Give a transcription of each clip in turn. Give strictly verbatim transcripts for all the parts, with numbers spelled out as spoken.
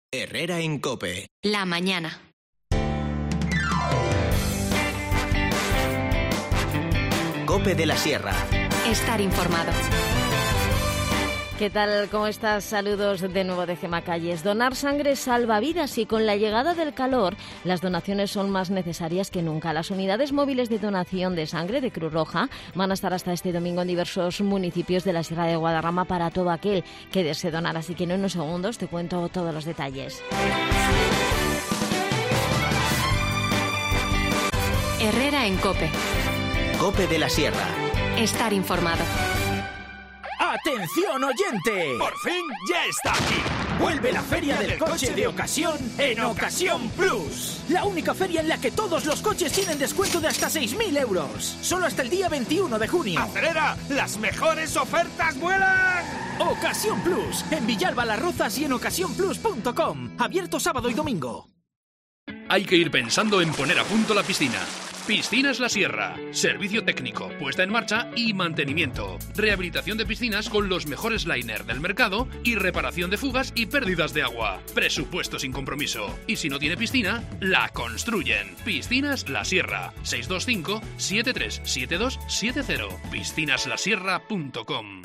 Herrera en COPE. La mañana. COPE de la Sierra. Estar informado. ¿Qué tal? ¿Cómo estás? Saludos de nuevo de Gema Calles. Donar sangre salva vidas y con la llegada del calor las donaciones son más necesarias que nunca. Las unidades móviles de donación de sangre de Cruz Roja van a estar hasta este domingo en diversos municipios de la Sierra de Guadarrama para todo aquel que desee donar. Así que en unos segundos te cuento todos los detalles. Herrera en COPE. COPE de la Sierra. Estar informado. ¡Atención, oyente! ¡Por fin ya está aquí! Vuelve la Feria del Coche de Ocasión en Ocasión Plus. La única feria en la que todos los coches tienen descuento de hasta seis mil euros. Solo hasta el día veintiuno de junio. ¡Acelera! ¡Las mejores ofertas vuelan! Ocasión Plus. En Villalba Las Rozas y en ocasión plus punto com. Abierto sábado y domingo. Hay que ir pensando en poner a punto la piscina. Piscinas La Sierra. Servicio técnico, puesta en marcha y mantenimiento. Rehabilitación de piscinas con los mejores liners del mercado y reparación de fugas y pérdidas de agua. Presupuesto sin compromiso. Y si no tiene piscina, la construyen. Piscinas La Sierra. seis dos cinco, siete tres siete dos siete cero. piscinas la sierra punto com.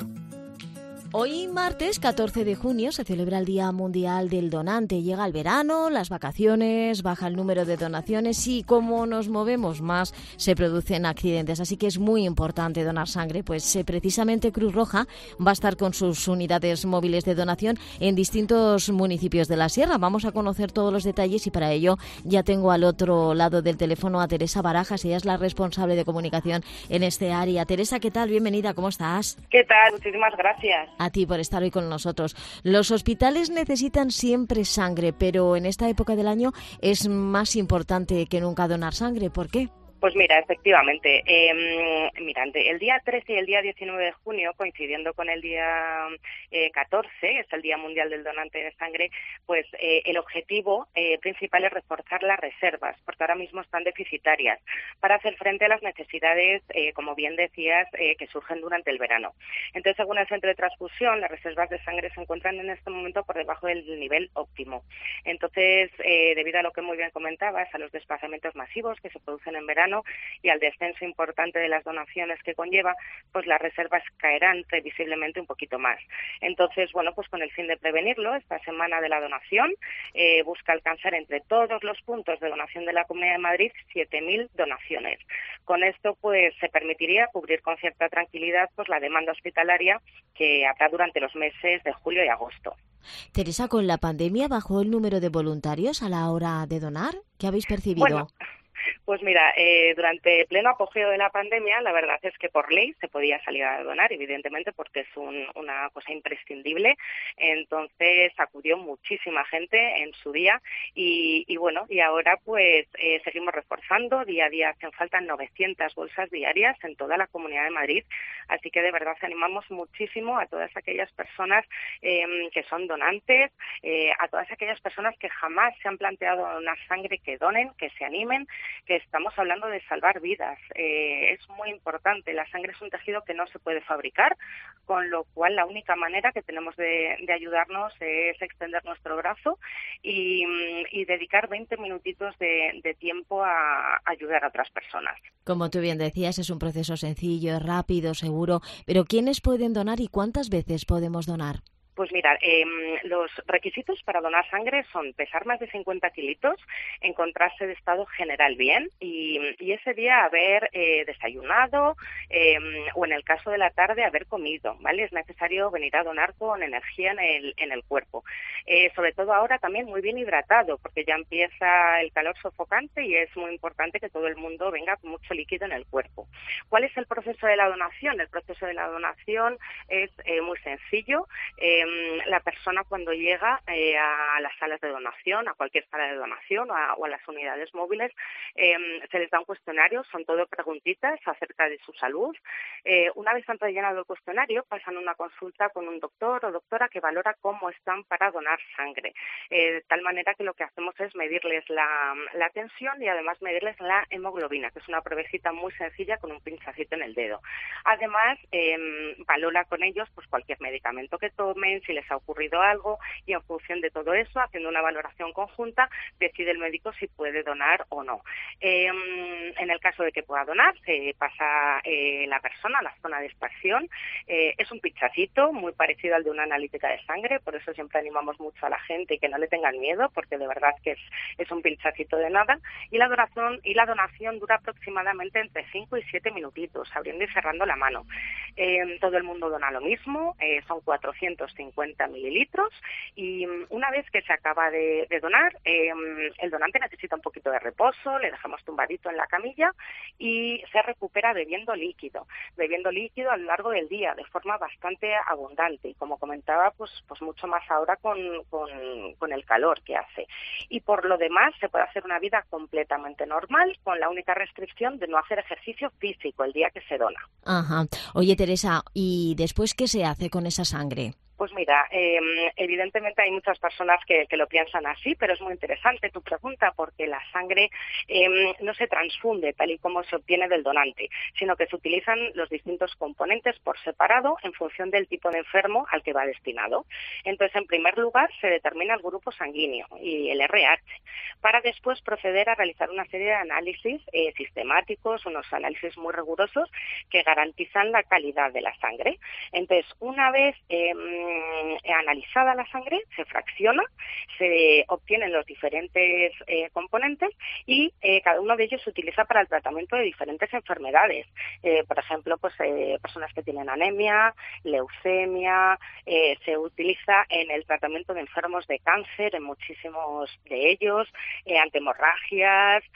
Hoy, martes catorce de junio, se celebra el Día Mundial del Donante. Llega el verano, las vacaciones, baja el número de donaciones y como nos movemos más, se producen accidentes. Así que es muy importante donar sangre. Pues eh, precisamente Cruz Roja va a estar con sus unidades móviles de donación en distintos municipios de la Sierra. Vamos a conocer todos los detalles y para ello ya tengo al otro lado del teléfono a Teresa Barajas. Ella es la responsable de comunicación en este área. Teresa, ¿qué tal? Bienvenida, ¿cómo estás? ¿Qué tal? Muchísimas gracias. A ti por estar hoy con nosotros. Los hospitales necesitan siempre sangre, pero en esta época del año es más importante que nunca donar sangre. ¿Por qué? Pues mira, efectivamente, eh, mira, el día trece y el día diecinueve de junio, coincidiendo con el día eh, catorce, que es el Día Mundial del Donante de Sangre, pues eh, el objetivo eh, principal es reforzar las reservas, porque ahora mismo están deficitarias, para hacer frente a las necesidades, eh, como bien decías, eh, que surgen durante el verano. Entonces, según el Centro de Transfusión, las reservas de sangre se encuentran en este momento por debajo del nivel óptimo. Entonces, eh, debido a lo que muy bien comentabas, a los desplazamientos masivos que se producen en verano, y al descenso importante de las donaciones que conlleva, pues las reservas caerán previsiblemente un poquito más. Entonces, bueno, pues con el fin de prevenirlo, esta semana de la donación eh, busca alcanzar entre todos los puntos de donación de la Comunidad de Madrid siete mil donaciones. Con esto, pues se permitiría cubrir con cierta tranquilidad pues la demanda hospitalaria que habrá durante los meses de julio y agosto. Teresa, ¿con la pandemia bajó el número de voluntarios a la hora de donar? ¿Qué habéis percibido? Bueno, Pues mira, eh, durante pleno apogeo de la pandemia, la verdad es que por ley se podía salir a donar, evidentemente, porque es un, una cosa imprescindible. Entonces acudió muchísima gente en su día y, y bueno, y ahora pues eh, seguimos reforzando. Día a día hacen falta novecientas bolsas diarias en toda la Comunidad de Madrid. Así que de verdad animamos muchísimo a todas aquellas personas eh, que son donantes, eh, a todas aquellas personas que jamás se han planteado donar sangre, que donen, que se animen, que estamos hablando de salvar vidas. Eh, es muy importante. La sangre es un tejido que no se puede fabricar, con lo cual la única manera que tenemos de, de ayudarnos es extender nuestro brazo y, y dedicar veinte minutitos de, de tiempo a ayudar a otras personas. Como tú bien decías, es un proceso sencillo, rápido, seguro, pero ¿quiénes pueden donar y cuántas veces podemos donar? Pues mira, eh, los requisitos para donar sangre son pesar más de cincuenta kilitos, encontrarse de estado general bien y, y ese día haber eh, desayunado eh, o en el caso de la tarde haber comido, ¿vale? Es necesario venir a donar con energía en el, en el cuerpo. Eh, sobre todo ahora también muy bien hidratado porque ya empieza el calor sofocante y es muy importante que todo el mundo venga con mucho líquido en el cuerpo. ¿Cuál es el proceso de la donación? El proceso de la donación es eh, muy sencillo. Eh, La persona cuando llega eh, a las salas de donación, a cualquier sala de donación o a, o a las unidades móviles, eh, se les da un cuestionario, son todo preguntitas acerca de su salud. Eh, una vez han rellenado el cuestionario, pasan una consulta con un doctor o doctora que valora cómo están para donar sangre. Eh, de tal manera que lo que hacemos es medirles la, la tensión y además medirles la hemoglobina, que es una pruebecita muy sencilla con un pinchacito en el dedo. Además, eh, valora con ellos pues cualquier medicamento que tomen, tienen, si les ha ocurrido algo, y en función de todo eso, haciendo una valoración conjunta, decide el médico si puede donar o no. Eh, en el caso de que pueda donar, se pasa eh, la persona a la zona de extracción. Eh, es un pinchacito muy parecido al de una analítica de sangre, por eso siempre animamos mucho a la gente y que no le tengan miedo, porque de verdad que es, es un pinchacito de nada. Y la donación, y la donación dura aproximadamente entre cinco y siete minutitos, abriendo y cerrando la mano. Eh, todo el mundo dona lo mismo, eh, son cuatrocientos cincuenta mililitros, y una vez que se acaba de, de donar, eh, el donante necesita un poquito de reposo, le dejamos tumbadito en la camilla y se recupera bebiendo líquido, bebiendo líquido a lo largo del día de forma bastante abundante, y como comentaba, pues, pues mucho más ahora con, con, con el calor que hace. Y por lo demás se puede hacer una vida completamente normal, con la única restricción de no hacer ejercicio físico el día que se dona. Ajá. Oye, Teresa, ¿y después qué se hace con esa sangre? Pues mira, eh, evidentemente hay muchas personas que, que lo piensan así, pero es muy interesante tu pregunta, porque la sangre eh, no se transfunde tal y como se obtiene del donante, sino que se utilizan los distintos componentes por separado en función del tipo de enfermo al que va destinado. Entonces, en primer lugar, se determina el grupo sanguíneo y el R H, para después proceder a realizar una serie de análisis eh, sistemáticos, unos análisis muy rigurosos que garantizan la calidad de la sangre. Entonces, una vez eh, analizada la sangre, se fracciona, se obtienen los diferentes eh, componentes y eh, cada uno de ellos se utiliza para el tratamiento de diferentes enfermedades. Eh, por ejemplo, pues eh, personas que tienen anemia, leucemia, eh, se utiliza en el tratamiento de enfermos de cáncer, en muchísimos de ellos, eh, ante hemorragias,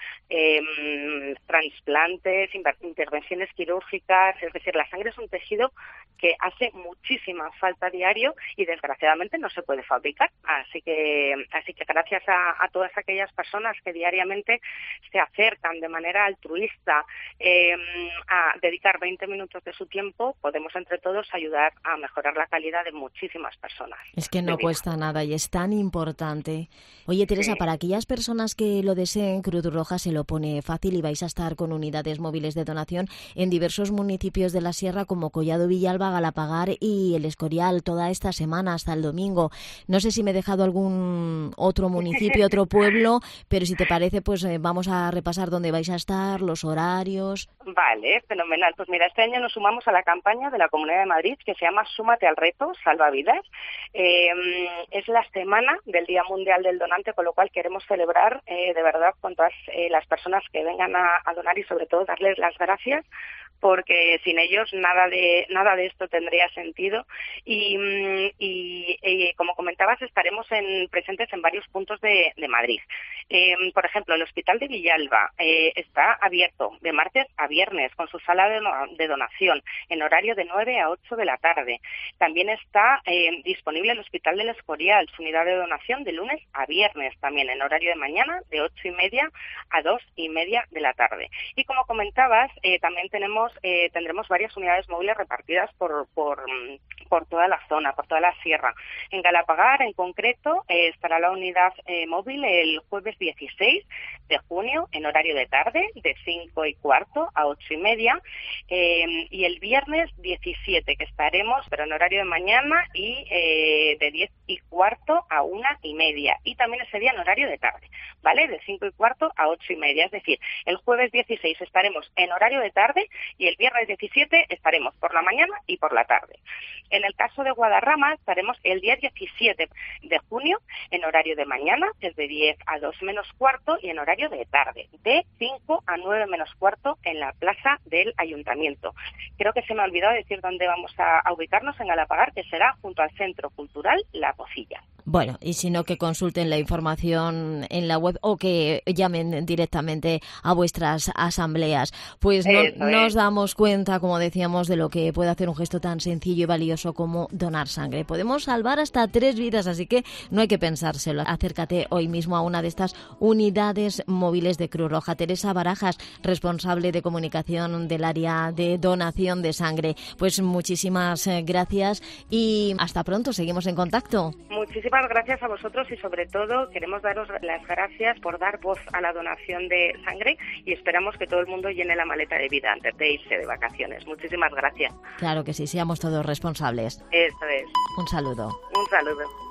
eh, trasplantes, intervenciones quirúrgicas. Es decir, la sangre es un tejido que hace muchísima falta diario y desgraciadamente no se puede fabricar. Así que así que gracias a, a todas aquellas personas que diariamente se acercan de manera altruista eh, a dedicar veinte minutos de su tiempo, podemos entre todos ayudar a mejorar la calidad de muchísimas personas. Es que no cuesta nada y es tan importante. Oye, Teresa, sí. Para aquellas personas que lo deseen, Cruz Roja se lo pone fácil y vais a estar con unidades móviles de donación en diversos municipios de la Sierra como Collado Villalba, Galapagar y El Escorial toda esta semana hasta el domingo. No sé si me he dejado algún otro municipio, otro pueblo, pero si te parece, pues eh, vamos a repasar dónde vais a estar, los horarios. Vale, fenomenal. Pues mira, este año nos sumamos a la campaña de la Comunidad de Madrid que se llama Súmate al reto, salva vidas. Eh, es la semana del Día Mundial del Donante, con lo cual queremos celebrar eh, de verdad con todas eh, las personas que vengan a, a donar y sobre todo darles las gracias, porque sin ellos nada de nada de esto tendría sentido. Y, y, y como comentabas, estaremos en, presentes en varios puntos de, de Madrid. Eh, por ejemplo, el Hospital de Villalba eh, está abierto de martes a viernes con su sala de, de donación en horario de nueve a ocho de la tarde. También está eh, disponible el Hospital del Escorial, su unidad de donación de lunes a viernes, también en horario de mañana de ocho y media a dos y media de la tarde. Y como comentabas, eh, también tenemos Eh, tendremos varias unidades móviles repartidas por, por, por toda la zona, por toda la sierra. En Galapagar, en concreto, eh, estará la unidad eh, móvil el jueves dieciséis de junio en horario de tarde, de cinco y cuarto a ocho y media, eh, y el viernes diecisiete, que estaremos, pero en horario de mañana, y eh, de diez y cuarto a una y media, y también ese día en horario de tarde, ¿vale? De cinco y cuarto a ocho y media, es decir, el jueves dieciséis estaremos en horario de tarde y el viernes diecisiete estaremos por la mañana y por la tarde. En el caso de Guadarrama estaremos el día diecisiete de junio en horario de mañana, desde diez a dos menos cuarto, y en horario de tarde, de cinco a nueve menos cuarto, en la plaza del Ayuntamiento. Creo que se me ha olvidado decir dónde vamos a, a ubicarnos en Galapagar, que será junto al Centro Cultural La Pocilla. Bueno, y si no, que consulten la información en la web o que llamen directamente a vuestras asambleas. Pues no, nos damos cuenta, como decíamos, de lo que puede hacer un gesto tan sencillo y valioso como donar sangre. Podemos salvar hasta tres vidas, así que no hay que pensárselo. Acércate hoy mismo a una de estas unidades móviles de Cruz Roja. Teresa Barajas, responsable de comunicación del área de donación de sangre. Pues muchísimas gracias y hasta pronto. Seguimos en contacto. Muchísimas muchísimas gracias a vosotros y sobre todo queremos daros las gracias por dar voz a la donación de sangre y esperamos que todo el mundo llene la maleta de vida antes de irse de vacaciones. Muchísimas gracias. Claro que sí, seamos todos responsables. Eso es. Un saludo. Un saludo.